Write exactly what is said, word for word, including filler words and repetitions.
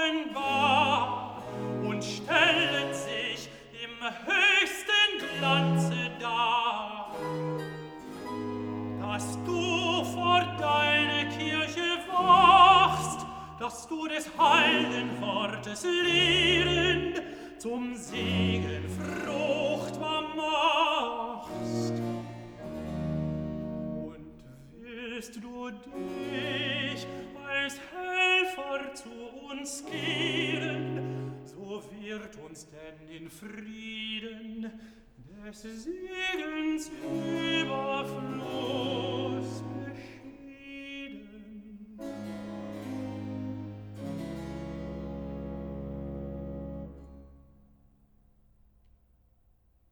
offenbar und stellen sich im höchsten Glanze dar. Dass du vor deine Kirche wachst, dass du des heiligen Wortes lehrend zum Segen fruchtbar machst. Und willst du dich als Helfer zu uns kehren, so wird uns denn in Frieden des Segens Überfluss